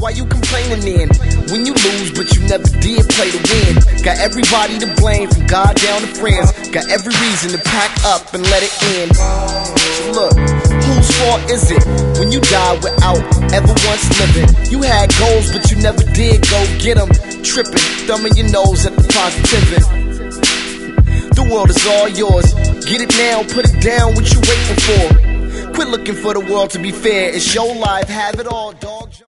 why you complaining then? When you lose, but you never did play to win. Got everybody to blame, from God down to friends. Got every reason to pack up and let it end. So look, whose fault is it when you die without ever once living? You had goals, but you never did go get them. Tripping, thumbing your nose at the positivity. The world is all yours. Get it now, put it down, what you waiting for? Quit looking for the world to be fair. It's your life, have it all, dog.